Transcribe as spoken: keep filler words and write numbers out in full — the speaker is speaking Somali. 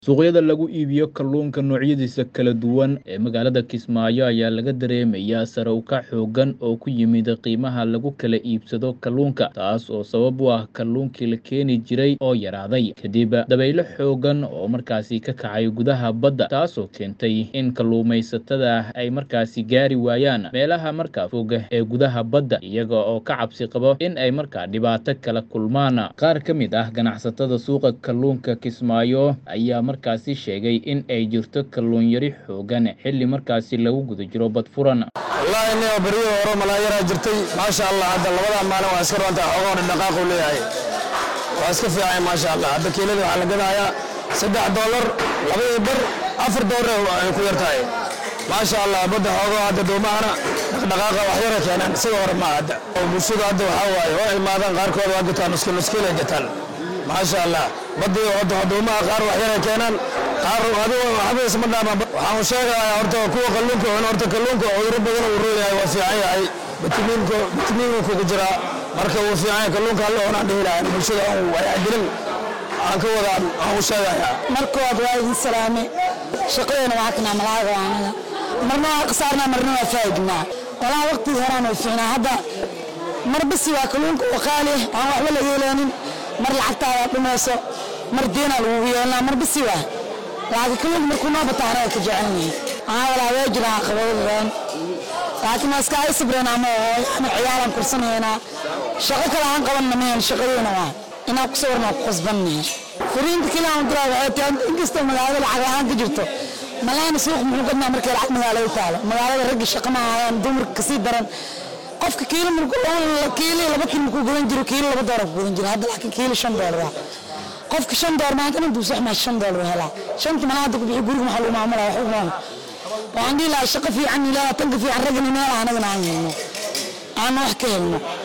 Suuqyada lagu iibiyo kalluunka noocyadiisa kala duwan ee magaalada Kismaayo ayaa laga dareemayaa sare u kac xooggan oo ku yimid qiimaha lagu kala iibsado kalluunka, taas oo sabab u ah kalluunkii la keeni jiray oo yaraaday kadib dabaylo xooggan oo markaasi ka kacay gudaha badda, taasoo keentay in kalluumaysatada ay markaasi gaari waayaan meelaha markaa fog ee gudaha badda, iyaga oo ka cabsi qabo in ay markaa dhibaato kala kulmaan. Qaar ka mid ah ganacsatada suuqa kalluunka Kismaayo ayaa markaasi sheegay in ay jirto kalluun yari xoogan xilli markaasi lagu guda jiro bad furan. Wallahi inay bariyo hore malaayira jirtay maasha Allah, hadda labada maalin waa iska roonta xoogoo dhaqaaq u leeyahay, waa iska fiican maasha Allah. Hadda kiilada waxa la gadayaa saddex dollar laba iyo bar afar dollar ay ku yartahay maasha Allah. Badda xoogoo hadda doomahana dhaqaaqa wax yar keenan sida hore ma hadda bulshada hadda waxa waaye oo ilmaadan qaarkood waa gataan iska nuskiil ay gataan maasha Allah. badii wada doomaha qaar wax yar keenan qaar adiga waxba isma dhaama. waxaan sheegayaa horta kuwa kalluunka oo horta kalluunka cudurro badan uu leeyahay waa fiican yahay, vitamiinka vitamiinka ku jira marka uu fiican kalluunka alla oo aan dhihilahay bulshada oo way adilin aan ka wada aan u sheegayaa. marka waa idin salaamay shaqadeena waxa kana malaaga anaga marna qasaarna marna waa faaidna walaa waqti horaan oo fiicnaa hadda mar bas waa kalluunka oo qaali aan wax la yeelanin mar lacagtaada dhumayso mar deena lagu yeelnaa mar basi waa lacag kalluun markuu noo bataana ka jecelnahay aa walaa way jiraan qabadaan laakiin iska ay sabreen ama aan ciyaalan kursanayna shaqo kale aan qabanna meel shaqadeena waa inaan ku sawirno qasbannahay fariinta kale aan diraa waxay tahay inkasta magaalada lacag aan ka jirto malaan suuq muxuu gadnaa markay lacag magaalada taalo magaalada rag shaqo ma hayaan dumarka si daran qofka kiilo markuu kiilo laba kiilo ku godan jiro kiilo laba dollar ku godan jiro hadda laakiin kiilo shan dollar qofka shan dollar ma kan intuu saxma shan dollar hela shanta malaad ku bixi guriga maxaa lagu maamulaa wax uma waan dhilaa shaqo fiican ilaa tan fiican ragna meel aan anaga aan aan wax ka helno